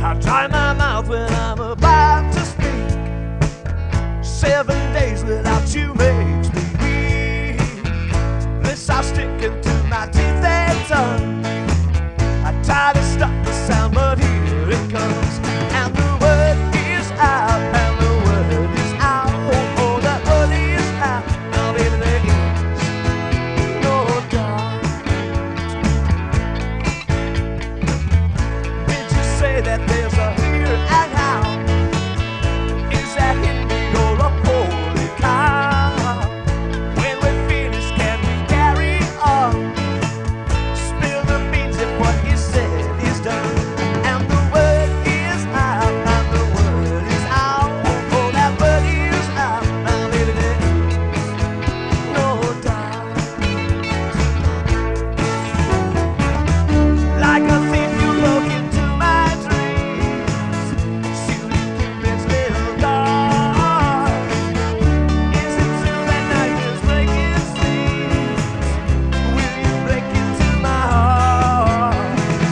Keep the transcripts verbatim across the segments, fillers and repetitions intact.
I dry my mouth when I'm about to speak. Seven days without you makes me weak. This I'll stick into my teeth and tongue. I try to stop the sound, but here it comes. And the word is out, and the word is out. Oh, oh, the word is out. Now, baby, there is no doubt. Did you say that there's a here and how? Is that hit me or a holy cow? When we're finished, can we carry on? Spill the beans if what you said is done. And the word is out, and the word is out. Oh, that word is out. Now, baby, there is no doubt. Like a thief, you broke into my dreams, shooting Cupid's little dart. Is it true that nightmares break its sleeves? Will you break into my heart?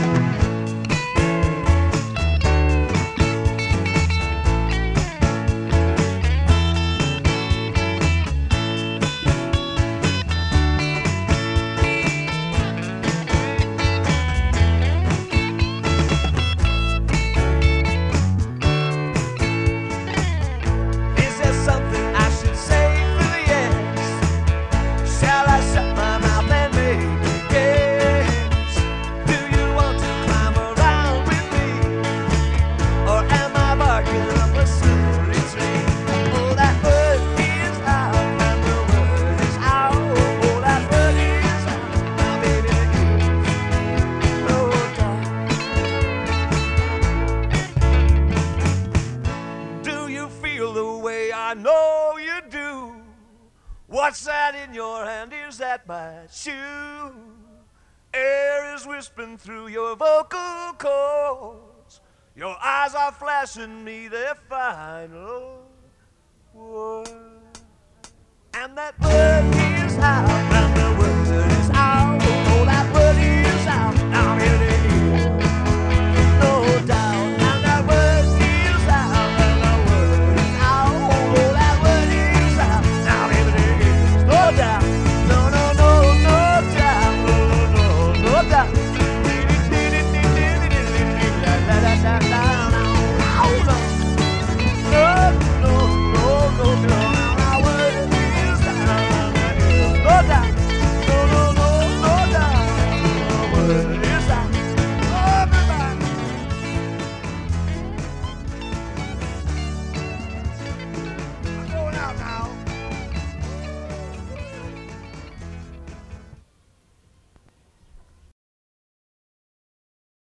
Is there something I should say for the yes? Shall I shut my mouth and make a guess? Do you want to climb around with me? Or am I barking up a slippery tree? Oh, that word is out, and the word is out. Oh, that word is out. Now, baby, there is no doubt. Do you feel the way I know you do? What's that in your hand? Is that my shoe? Air is whispering through your vocal cords. Your eyes are flashing me their final word. And that word is out.